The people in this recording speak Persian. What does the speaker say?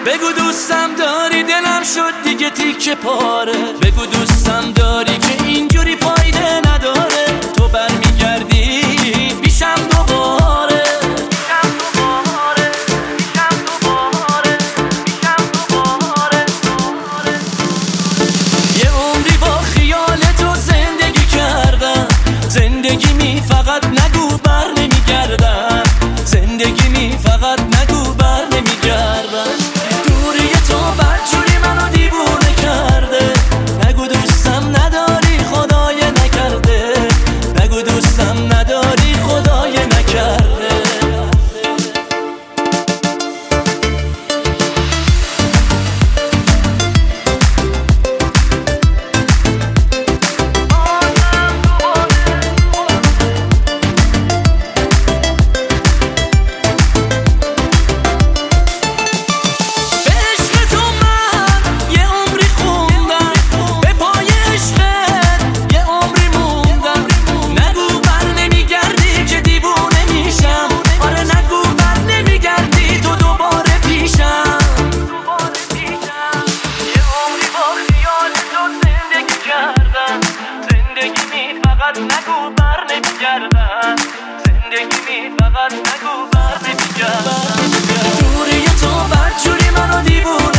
بگو دوستم داری دلم شد دیگه تیکه پاره. بگو دوستم داری که اینجوری فایده نداره. تو برمیگردی پیشم دوباره. یه عمری با خیال تو زندگی کردم. زندگی می فقط نگو بر نمیگردم. زندگی می فقط نگو بر نمیگردم. دوری تو بدجوری منو دیوونه کرده. نگو دوستم نداری خدای نکرده. نگو دوستم نداری خدای نکرده. نگو بر نمیگردم. زندگی می فقط نگو بر نمیگردم. دوری تو بدجوری منو دیوونه